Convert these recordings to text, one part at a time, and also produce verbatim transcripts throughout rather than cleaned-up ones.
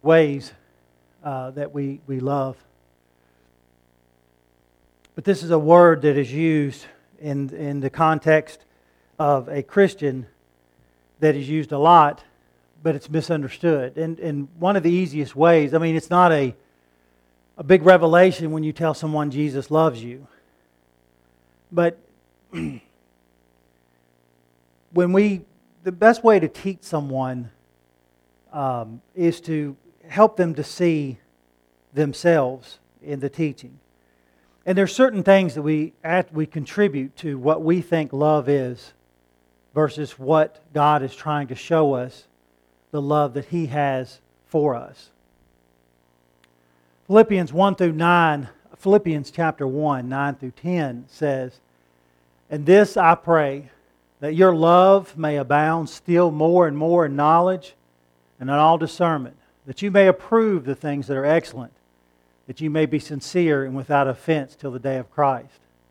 ways uh, that we, we love. But this is a word that is used in, in the context of a Christian that is used a lot, but it's misunderstood. And, and one of the easiest ways, I mean, it's not a, a big revelation when you tell someone Jesus loves you. But when we, the best way to teach someone um, is to help them to see themselves in the teaching. And there's certain things that we add, we contribute to what we think love is versus what God is trying to show us, the love that He has for us. Philippians one through nine, Philippians chapter one, nine through ten says, "And this I pray, that your love may abound still more and more in knowledge and in all discernment, that you may approve the things that are excellent, that you may be sincere and without offense till the day of Christ."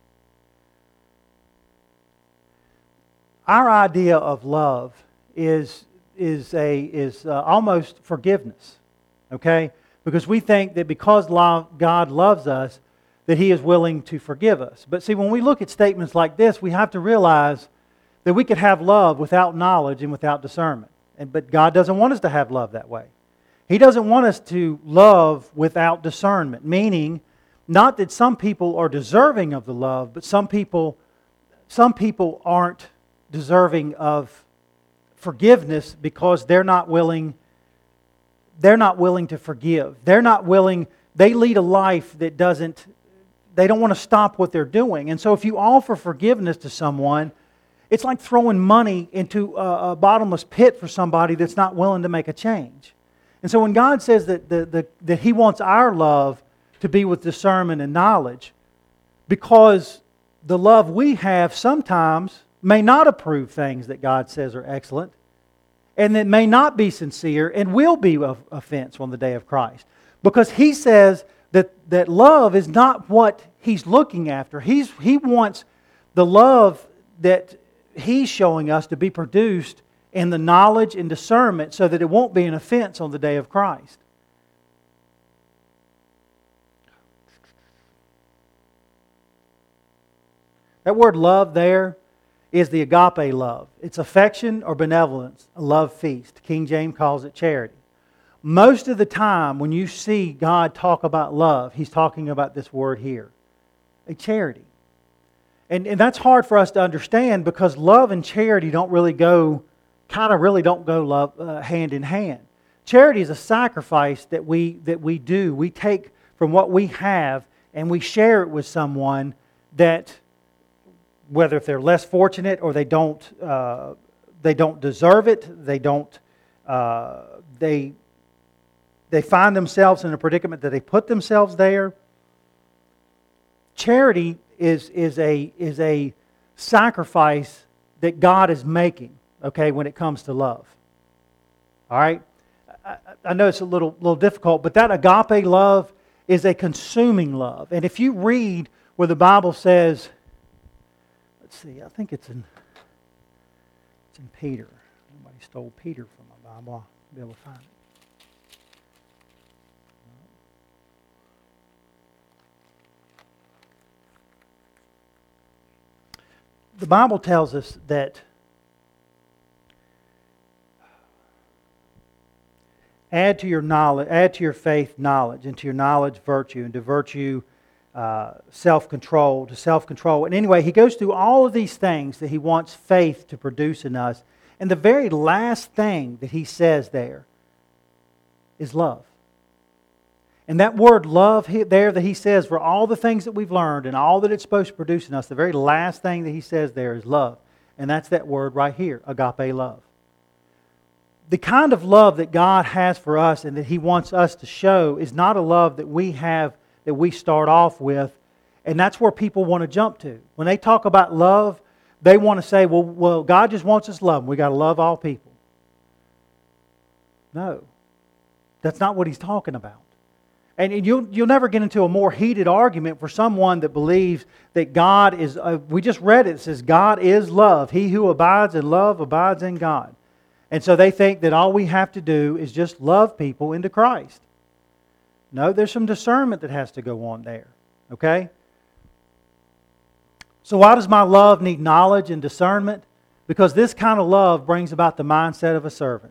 Our idea of love is is a is uh, almost forgiveness, okay? Because we think that because love, God loves us, that He is willing to forgive us. But see, when we look at statements like this, we have to realize that we could have love without knowledge and without discernment. And but God doesn't want us to have love that way. He doesn't want us to love without discernment, meaning not that some people are deserving of the love, but some people some people aren't deserving of forgiveness because they're not willing they're not willing to forgive. They're not willing, they lead a life that doesn't they don't want to stop what they're doing. And so if you offer forgiveness to someone, it's like throwing money into a, a bottomless pit for somebody that's not willing to make a change. And so when God says that, the, the, that He wants our love to be with discernment and knowledge, because the love we have sometimes may not approve things that God says are excellent, and that may not be sincere and will be of offense on the day of Christ. Because He says that, that love is not what He's looking after. He's, he wants the love that He's showing us to be produced in the knowledge and discernment so that it won't be an offense on the day of Christ. That word love there is the agape love. It's affection or benevolence, a love feast. King James calls it charity. Most of the time when you see God talk about love, He's talking about this word here, a charity. And, and that's hard for us to understand because love and charity don't really go, kind of really don't go love, uh, hand in hand. Charity is a sacrifice that we that we do. We take from what we have and we share it with someone that, whether if they're less fortunate or they don't uh, they don't deserve it, they don't uh, they they find themselves in a predicament that they put themselves there. Charity is is a is a sacrifice that God is making, okay, when it comes to love. All right? I, I know it's a little little difficult, but that agape love is a consuming love. And if you read where the Bible says, let's see, I think it's in it's in Peter. Somebody stole Peter from my Bible. I'll be able to find it. The Bible tells us that add to your knowledge, add to your faith knowledge, and to your knowledge virtue, and to virtue uh, self-control, to self-control. And anyway, he goes through all of these things that he wants faith to produce in us. And the very last thing that he says there is love. And that word love there that he says, for all the things that we've learned and all that it's supposed to produce in us, the very last thing that he says there is love. And that's that word right here, agape love. The kind of love that God has for us and that He wants us to show is not a love that we have, that we start off with. And that's where people want to jump to. When they talk about love, they want to say, well, well God just wants us to love Him. We've got to love all people. No. That's not what He's talking about. And you'll, you'll never get into a more heated argument for someone that believes that God is, uh, we just read it, it says God is love. He who abides in love abides in God. And so they think that all we have to do is just love people into Christ. No, there's some discernment that has to go on there. Okay? So why does my love need knowledge and discernment? Because this kind of love brings about the mindset of a servant.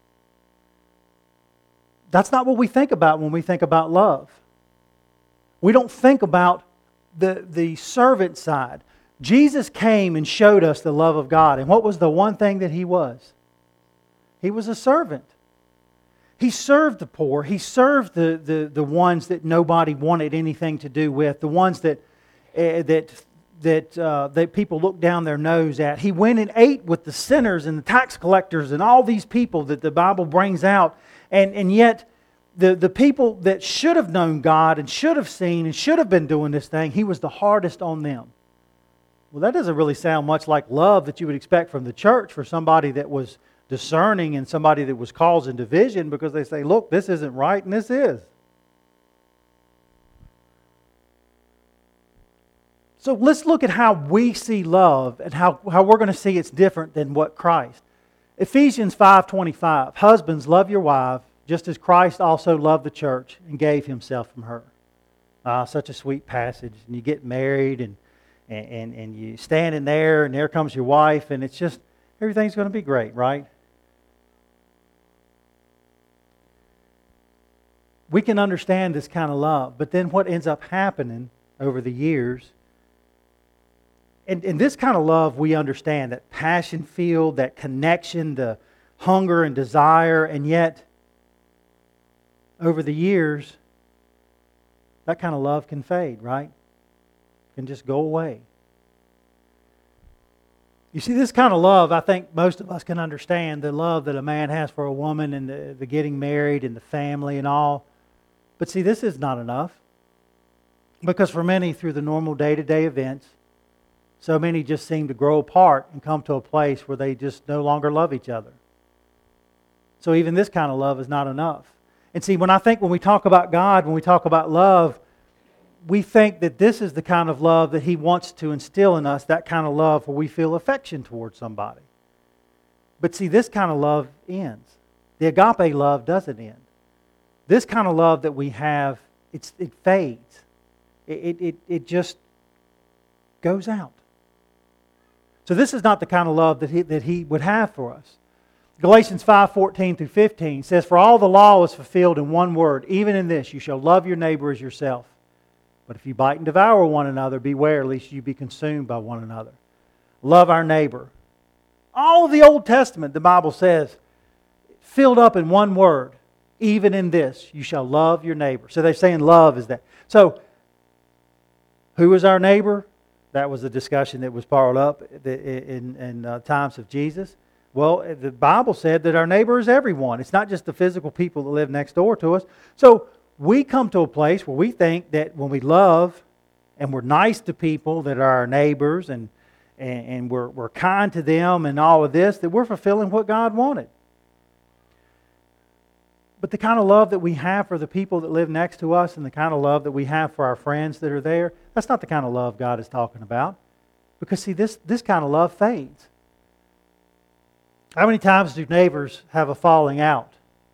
That's not what we think about when we think about love. We don't think about the, the servant side. Jesus came and showed us the love of God. And what was the one thing that He was? He was a servant. He served the poor. He served the, the, the ones that nobody wanted anything to do with. The ones that, uh, that, that, uh, that people looked down their nose at. He went and ate with the sinners and the tax collectors and all these people that the Bible brings out. And, and yet, the, the people that should have known God and should have seen and should have been doing this thing, He was the hardest on them. Well, that doesn't really sound much like love that you would expect from the church for somebody that was discerning and somebody that was causing division, because they say, look, this isn't right and this is. So let's look at how we see love and how, how we're going to see it's different than what Christ. Ephesians five twenty-five, husbands, love your wife, just as Christ also loved the church and gave Himself from her. Ah, such a sweet passage. And you get married and, and, and you standing there and there comes your wife and it's just, everything's going to be great, right? We can understand this kind of love, but then what ends up happening over the years, and, and this kind of love we understand, that passion-filled, that connection, the hunger and desire, and yet over the years, that kind of love can fade, right? Can just go away. You see, this kind of love, I think most of us can understand, the love that a man has for a woman and the, the getting married and the family and all. But see, this is not enough. Because for many, through the normal day-to-day events, so many just seem to grow apart and come to a place where they just no longer love each other. So even this kind of love is not enough. And see, when I think when we talk about God, when we talk about love, we think that this is the kind of love that He wants to instill in us, that kind of love where we feel affection towards somebody. But see, this kind of love ends. The agape love doesn't end. This kind of love that we have, it's, it fades. It, it, it just goes out. So this is not the kind of love that he, that he would have for us. Galatians five fourteen through fifteen says, for all the law is fulfilled in one word, even in this, you shall love your neighbor as yourself. But if you bite and devour one another, beware lest you be consumed by one another. Love our neighbor. All of the Old Testament, the Bible says, filled up in one word. Even in this, you shall love your neighbor. So they're saying love is that. So, who is our neighbor? That was the discussion that was brought up in, in uh, times of Jesus. Well, the Bible said that our neighbor is everyone. It's not just the physical people that live next door to us. So, we come to a place where we think that when we love and we're nice to people that are our neighbors and, and, and we're, we're kind to them and all of this, that we're fulfilling what God wanted. But the kind of love that we have for the people that live next to us and the kind of love that we have for our friends that are there, that's not the kind of love God is talking about. Because see, this, this kind of love fades. How many times do neighbors have a falling out?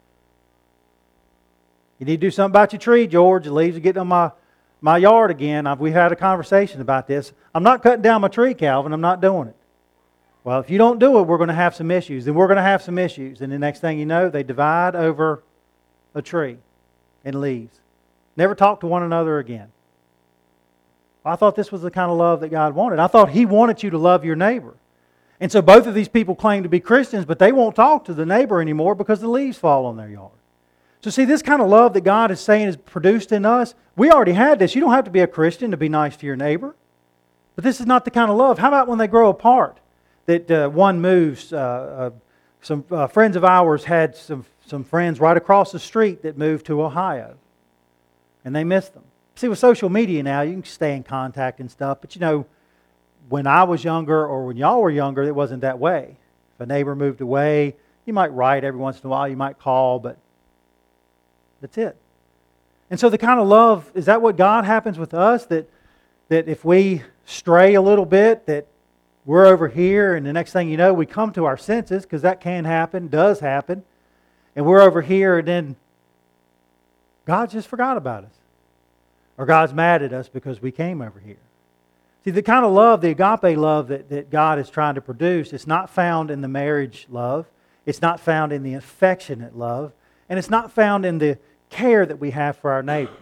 You need to do something about your tree, George. The leaves are getting on my, my yard again. I've, we've had a conversation about this. I'm not cutting down my tree, Calvin. I'm not doing it. Well, if you don't do it, we're going to have some issues. Then we're going to have some issues. And the next thing you know, they divide over a tree and leaves. Never talk to one another again. I thought this was the kind of love that God wanted. I thought He wanted you to love your neighbor. And so both of these people claim to be Christians, but they won't talk to the neighbor anymore because the leaves fall on their yard. So see, this kind of love that God is saying is produced in us, we already had this. You don't have to be a Christian to be nice to your neighbor. But this is not the kind of love. How about when they grow apart? That uh, one moves. Uh, uh, some uh, friends of ours had some, some friends right across the street that moved to Ohio. And they missed them. See, with social media now, you can stay in contact and stuff. But you know, when I was younger or when y'all were younger, it wasn't that way. If a neighbor moved away, you might write every once in a while. You might call, but that's it. And so the kind of love, is that what God happens with us? That, that if we stray a little bit, that we're over here, and the next thing you know, we come to our senses, because that can happen, does happen. And we're over here, and then God just forgot about us. Or God's mad at us because we came over here. See, the kind of love, the agape love that, that God is trying to produce, it's not found in the marriage love. It's not found in the affectionate love. And it's not found in the care that we have for our neighbor.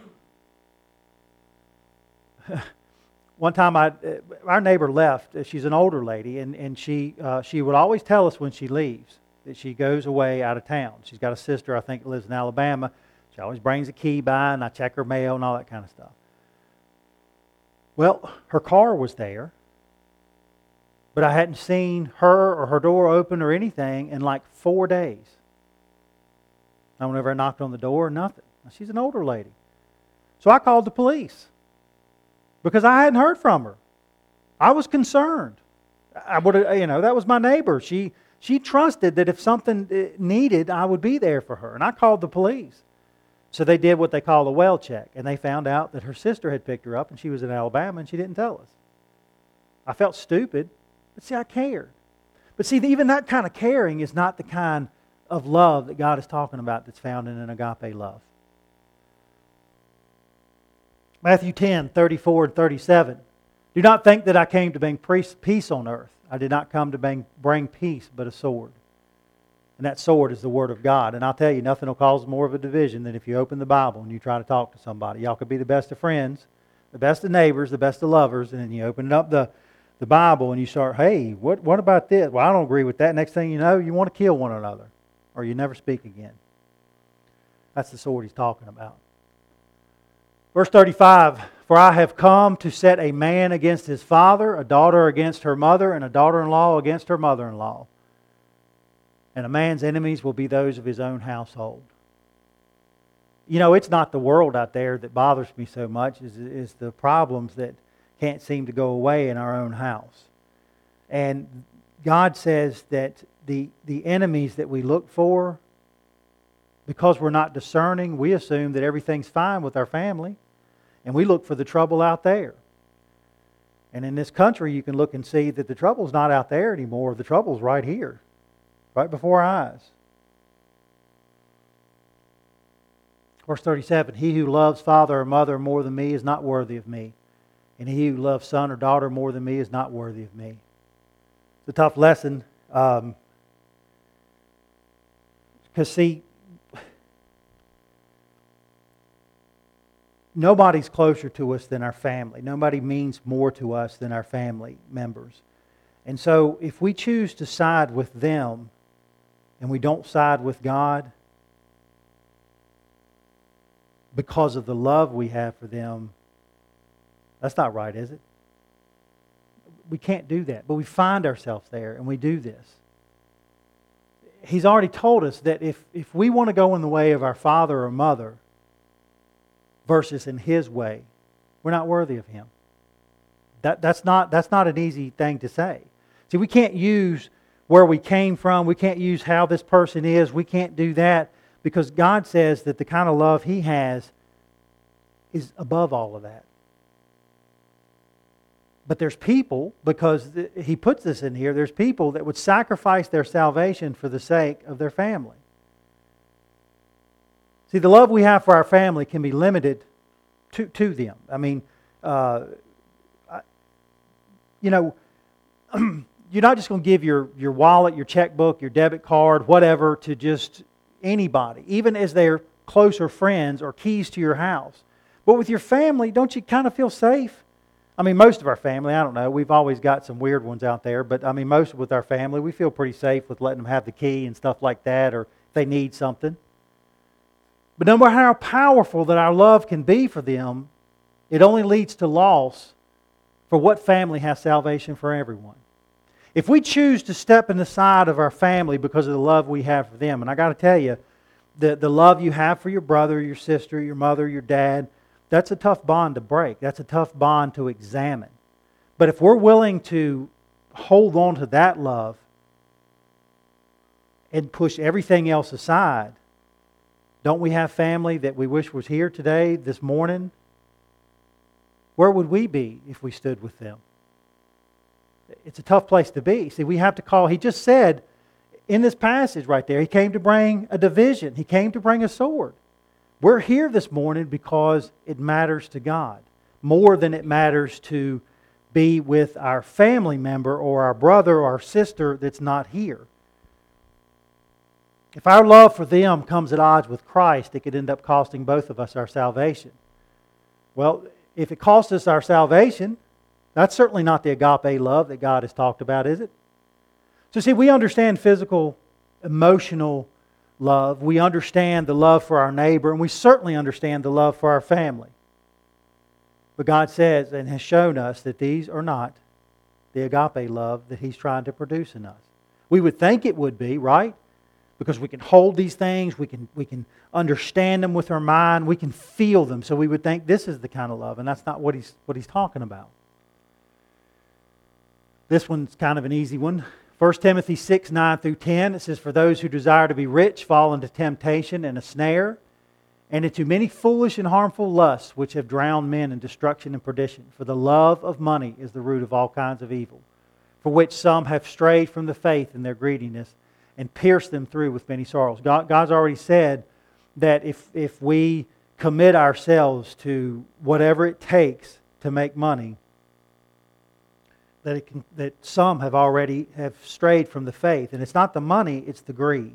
One time, I, our neighbor left. She's an older lady, and, and she uh, she would always tell us when she leaves that she goes away out of town. She's got a sister, I think, that lives in Alabama. She always brings a key by, and I check her mail and all that kind of stuff. Well, her car was there, but I hadn't seen her or her door open or anything in like four days. I whenever I knocked on the door, nothing. She's an older lady. So I called the police because I hadn't heard from her. I was concerned. I would, you know, that was my neighbor. She she trusted that if something needed, I would be there for her. And I called the police. So they did what they call a well check, and they found out that her sister had picked her up, and she was in Alabama, and she didn't tell us. I felt stupid, but see, I cared. But see, even that kind of caring is not the kind of love that God is talking about that's found in an agape love. Matthew ten, thirty-four and thirty-seven. Do not think that I came to bring peace on earth. I did not come to bring peace, but a sword. And that sword is the Word of God. And I'll tell you, nothing will cause more of a division than if you open the Bible and you try to talk to somebody. Y'all could be the best of friends, the best of neighbors, the best of lovers, and then you open up the, the Bible and you start, hey, what, what about this? Well, I don't agree with that. Next thing you know, you want to kill one another, or you never speak again. That's the sword he's talking about. Verse thirty-five, for I have come to set a man against his father, a daughter against her mother, and a daughter-in-law against her mother-in-law. And a man's enemies will be those of his own household. You know, it's not the world out there that bothers me so much. It's, it's the problems that can't seem to go away in our own house. And God says that the, the enemies that we look for, because we're not discerning, we assume that everything's fine with our family. And we look for the trouble out there. And in this country, you can look and see that the trouble's not out there anymore. The trouble's right here. Right before our eyes. Verse thirty-seven, he who loves father or mother more than me is not worthy of me. And he who loves son or daughter more than me is not worthy of me. It's a tough lesson. Um, because see, nobody's closer to us than our family. Nobody means more to us than our family members. And so if we choose to side with them, and we don't side with God because of the love we have for them, that's not right, is it? We can't do that. But we find ourselves there and we do this. He's already told us that if, if we want to go in the way of our father or mother versus in His way, we're not worthy of Him. That, that's not, that's not an easy thing to say. See, we can't use where we came from. We can't use how this person is. We can't do that because God says that the kind of love He has is above all of that. But there's people, because He puts this in here, there's people that would sacrifice their salvation for the sake of their family. See, the love we have for our family can be limited to, to them. I mean, uh, I, you know, you're not just going to give your, your wallet, your checkbook, your debit card, whatever, to just anybody, even as they're closer friends or keys to your house. But with your family, don't you kind of feel safe? I mean, most of our family, I don't know, we've always got some weird ones out there, but I mean, most with our family, we feel pretty safe with letting them have the key and stuff like that, or if they need something. But no matter how powerful that our love can be for them, it only leads to loss for what family has salvation for everyone. If we choose to step in the side of our family because of the love we have for them, and I got to tell you, the, the love you have for your brother, your sister, your mother, your dad, that's a tough bond to break. That's a tough bond to examine. But if we're willing to hold on to that love and push everything else aside, don't we have family that we wish was here today, this morning? Where would we be if we stood with them? it's a tough place to be. See, we have to call, he just said in this passage right there, he came to bring a division. He came to bring a sword. We're here this morning because it matters to God more than it matters to be with our family member or our brother or our sister that's not here. If our love for them comes at odds with Christ, it could end up costing both of us our salvation. Well, if it costs us our salvation, that's certainly not the agape love that God has talked about, is it? So see, we understand physical, emotional love. We understand the love for our neighbor, and we certainly understand the love for our family. But God says and has shown us that these are not the agape love that He's trying to produce in us. We would think it would be, right? Because we can hold these things, we can we can understand them with our mind, we can feel them. So we would think this is the kind of love, and that's not what he's what he's talking about. This one's kind of an easy one. First Timothy six, nine through ten, it says, "For those who desire to be rich fall into temptation and a snare, and into many foolish and harmful lusts, which have drowned men in destruction and perdition. For the love of money is the root of all kinds of evil, for which some have strayed from the faith in their greediness, and pierced them through with many sorrows." God, God's already said that if, if we commit ourselves to whatever it takes to make money, that it can, that some have already have strayed from the faith. And it's not the money, it's the greed.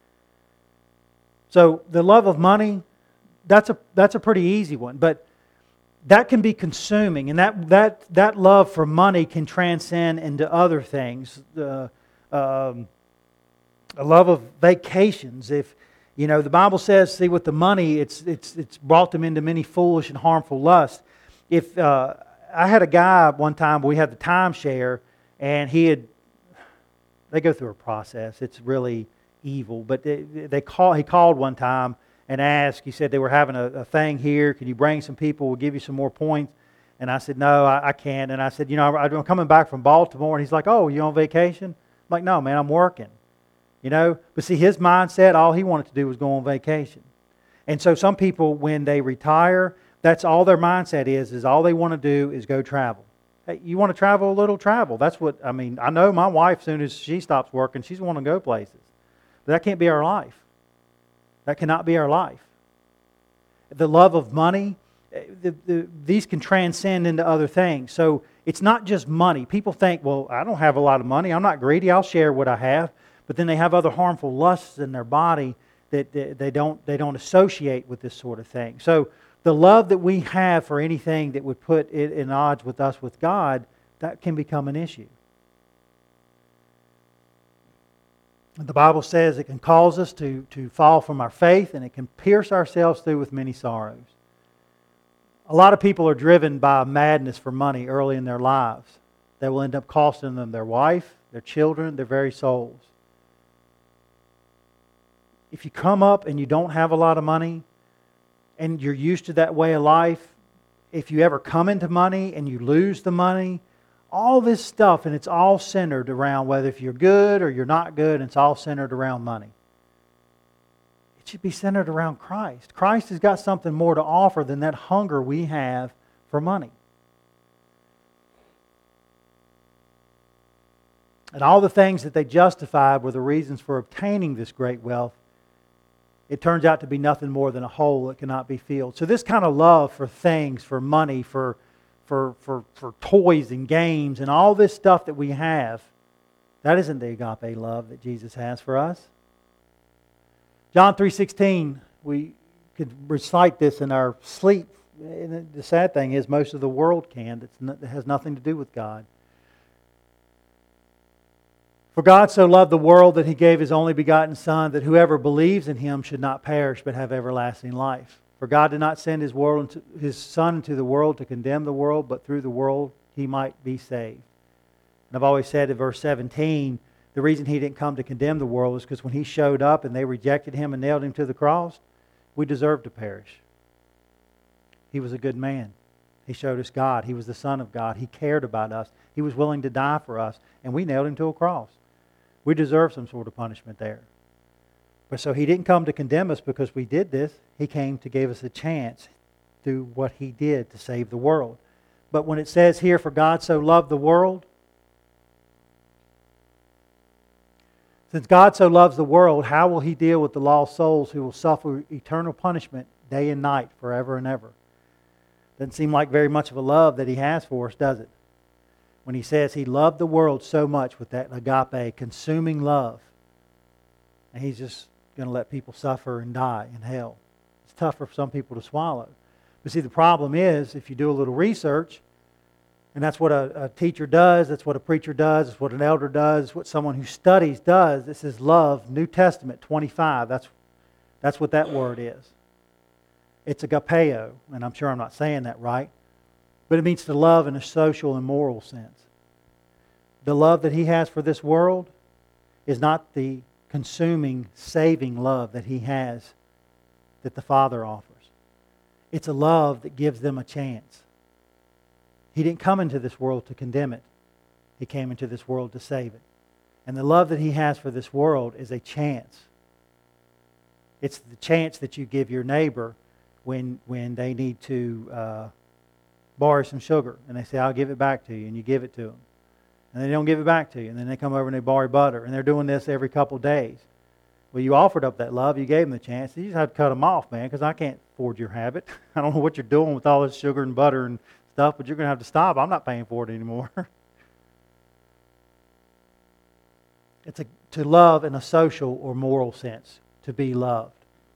So the love of money, that's a that's a pretty easy one. But that can be consuming, and that that, that love for money can transcend into other things. Uh, um, A love of vacations. If you know, the Bible says, see, with the money, it's it's it's brought them into many foolish and harmful lusts. If uh, I had a guy one time, we had the timeshare, and he had. They go through a process. It's really evil, but they, they call. He called one time and asked. He said they were having a, a thing here. Can you bring some people? We'll give you some more points. And I said, no, I, I can't. And I said, you know, I'm coming back from Baltimore. And he's like, oh, you on vacation? I'm like, no, man, I'm working. You know, but see, his mindset, all he wanted to do was go on vacation. And so some people, when they retire, that's all their mindset is, is all they want to do is go travel. Hey, you want to travel a little, travel. That's what, I mean, I know my wife, as soon as she stops working, she's want to go places. But that can't be our life. That cannot be our life. The love of money, the, the, these can transcend into other things. So it's not just money. People think, well, I don't have a lot of money. I'm not greedy. I'll share what I have. But then they have other harmful lusts in their body that they don't they don't associate with this sort of thing. So the love that we have for anything that would put it in odds with us with God, that can become an issue. The Bible says it can cause us to, to fall from our faith, and it can pierce ourselves through with many sorrows. A lot of people are driven by a madness for money early in their lives that will end up costing them their wife, their children, their very souls. If you come up and you don't have a lot of money and you're used to that way of life, if you ever come into money and you lose the money, all this stuff, and it's all centered around whether if you're good or you're not good, and it's all centered around money. It should be centered around Christ. Christ has got something more to offer than that hunger we have for money. And all the things that they justified were the reasons for obtaining this great wealth. It turns out to be nothing more than a hole that cannot be filled. So this kind of love for things, for money, for, for, for, for toys and games and all this stuff that we have, that isn't the agape love that Jesus has for us. John three sixteen, we could recite this in our sleep. And the sad thing is most of the world can. It has nothing to do with God. For God so loved the world that He gave His only begotten Son, that whoever believes in Him should not perish but have everlasting life. For God did not send His world into, His Son into the world to condemn the world, but through the world He might be saved. And I've always said in verse seventeen, the reason He didn't come to condemn the world is because when He showed up and they rejected Him and nailed Him to the cross, we deserved to perish. He was a good man. He showed us God. He was the Son of God. He cared about us. He was willing to die for us, and we nailed Him to a cross. We deserve some sort of punishment there. But so He didn't come to condemn us because we did this. He came to give us a chance through what He did to save the world. But when it says here, for God so loved the world, Since God so loves the world, how will He deal with the lost souls who will suffer eternal punishment day and night, forever and ever? Doesn't seem like very much of a love that He has for us, does it? When He says He loved the world so much with that agape, consuming love, and He's just going to let people suffer and die in hell. It's tough for some people to swallow. But see, the problem is, if you do a little research, and that's what a, a teacher does, that's what a preacher does, that's what an elder does, it's what someone who studies does. This is love, New Testament twenty-five. That's, that's what that word is. It's agapeo, and I'm sure I'm not saying that right, but it means to love in a social and moral sense. The love that He has for this world is not the consuming, saving love that He has, that the Father offers. It's a love that gives them a chance. He didn't come into this world to condemn it. He came into this world to save it. And the love that He has for this world is a chance. It's the chance that you give your neighbor when, when they need to uh, borrow some sugar. And they say, I'll give it back to you. And you give it to them. And they don't give it back to you. And then they come over and they borrow butter. And they're doing this every couple of days. Well, you offered up that love. You gave them the chance. You just have to cut them off, man, because I can't afford your habit. I don't know what you're doing with all this sugar and butter and stuff, but you're going to have to stop. I'm not paying for it anymore. It's a, to love in a social or moral sense, to be loved.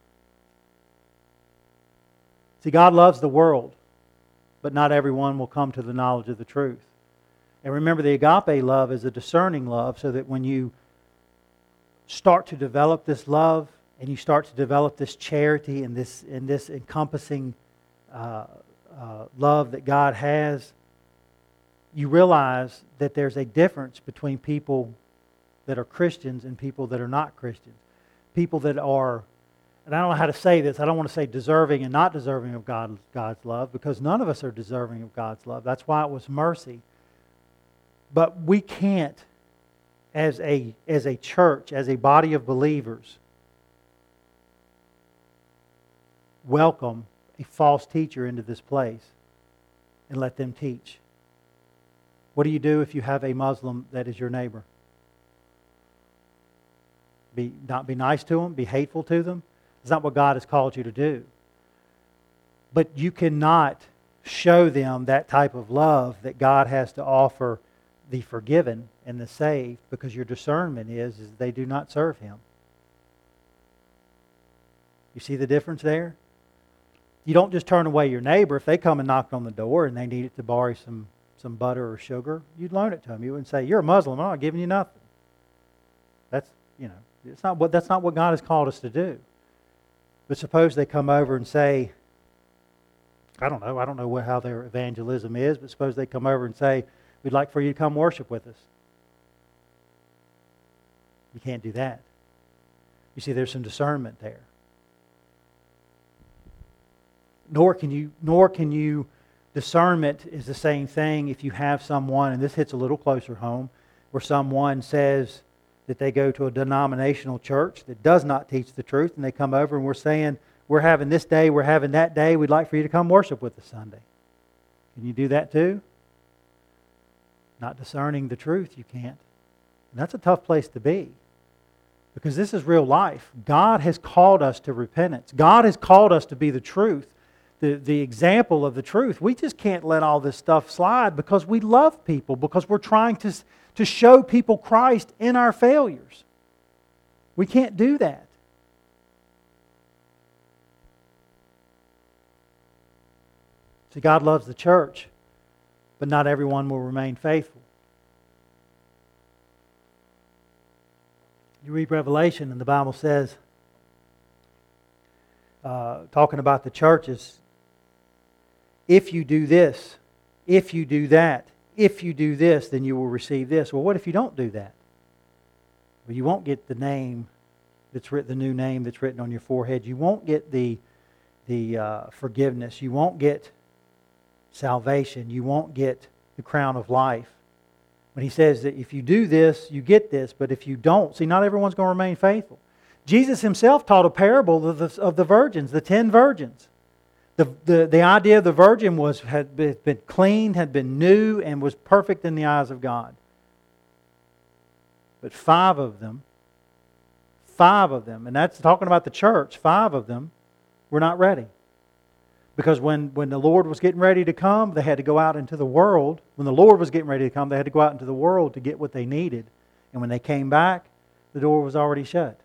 See, God loves the world, but not everyone will come to the knowledge of the truth. And remember, the agape love is a discerning love, so that when you start to develop this love and you start to develop this charity and this, and this encompassing uh, uh, love that God has, you realize that there's a difference between people that are Christians and people that are not Christians. People that are, and I don't know how to say this, I don't want to say deserving and not deserving of God, God's love, because none of us are deserving of God's love. That's why it was mercy. But we can't, as a, as a church, as a body of believers, welcome a false teacher into this place and let them teach. What do you do if you have a Muslim that is your neighbor? Be, not be nice to them, be hateful to them? It's not what God has called you to do. But you cannot show them that type of love that God has to offer the forgiven and the saved, because your discernment is, is they do not serve Him. You see the difference there? You don't just turn away your neighbor. If they come and knock on the door and they needed to borrow some, some butter or sugar, you'd loan it to them. You wouldn't say, you're a Muslim, I'm not giving you nothing. That's, you know, it's not what, that's not what God has called us to do. But suppose they come over and say, I don't know, I don't know what, how their evangelism is, but suppose they come over and say, we'd like for you to come worship with us. You can't do that. You see, there's some discernment there. Nor can you, nor can you, discernment is the same thing if you have someone, and this hits a little closer home, where someone says that they go to a denominational church that does not teach the truth, and they come over and we're saying, we're having this day, we're having that day, we'd like for you to come worship with us Sunday. Can you do that too? Not discerning the truth, you can't. And that's a tough place to be. Because this is real life. God has called us to repentance. God has called us to be the truth, the, the example of the truth. We just can't let all this stuff slide because we love people, because we're trying to, to show people Christ in our failures. We can't do that. See, God loves the church, but not everyone will remain faithful. You read Revelation and the Bible says, uh, talking about the churches, if you do this, if you do that, if you do this, then you will receive this. Well, what if you don't do that? Well, you won't get the name that's written, the new name that's written on your forehead. You won't get the, the uh, forgiveness. You won't get salvation. You won't get the crown of life. When he says that if you do this, you get this, but if you don't, see, not everyone's going to remain faithful. Jesus Himself taught a parable of the, of the virgins, the ten virgins. The, the, the idea of the virgin was had been, been clean, had been new, and was perfect in the eyes of God. But five of them five of them, and that's talking about the church, five of them were not ready. Because when, when the Lord was getting ready to come, they had to go out into the world. When the Lord was getting ready to come, they had to go out into the world to get what they needed. And when they came back, the door was already shut.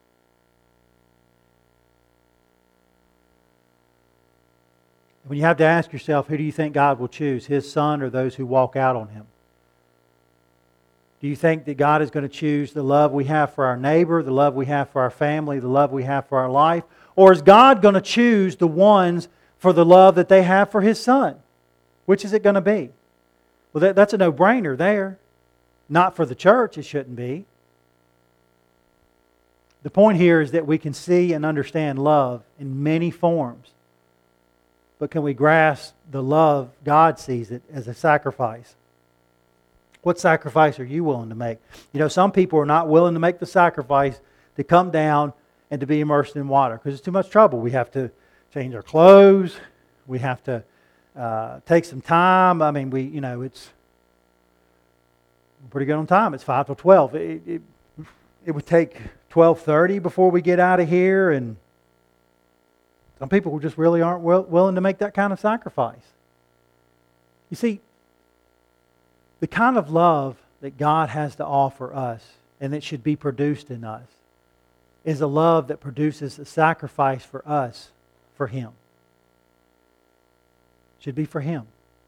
When you have to ask yourself, who do you think God will choose? His Son or those who walk out on Him? Do you think that God is going to choose the love we have for our neighbor, the love we have for our family, the love we have for our life? Or is God going to choose the ones for the love that they have for His Son? Which is it going to be? Well, that, that's a no-brainer there. Not for the church, it shouldn't be. The point here is that we can see and understand love in many forms. But can we grasp the love God sees it as a sacrifice? What sacrifice are you willing to make? You know, some people are not willing to make the sacrifice to come down and to be immersed in water because it's too much trouble. We have to change our clothes. We have to uh, take some time. I mean, we, you know, it's pretty good on time. It's five till twelve. It, it, it would take twelve thirty before we get out of here, and some people just really aren't will, willing to make that kind of sacrifice. You see, the kind of love that God has to offer us and that should be produced in us is a love that produces a sacrifice for us, for Him. It should be for Him.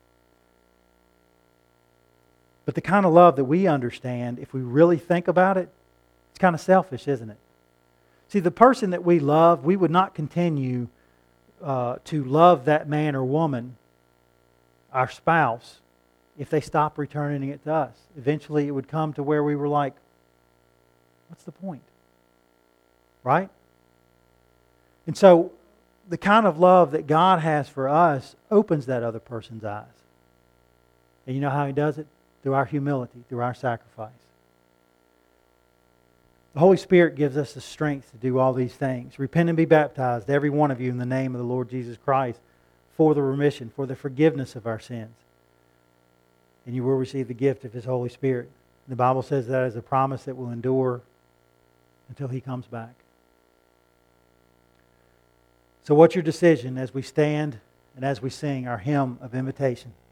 But the kind of love that we understand, if we really think about it, it's kind of selfish, isn't it? See, the person that we love, we would not continue uh, to love that man or woman, our spouse, if they stop returning it to us. Eventually it would come to where we were like, what's the point? Right? And so the kind of love that God has for us opens that other person's eyes. And you know how He does it? Through our humility, through our sacrifice. The Holy Spirit gives us the strength to do all these things. Repent and be baptized, every one of you, in the name of the Lord Jesus Christ, for the remission, for the forgiveness of our sins. And you will receive the gift of His Holy Spirit. The Bible says that is a promise that will endure until He comes back. So what's your decision as we stand and as we sing our hymn of invitation?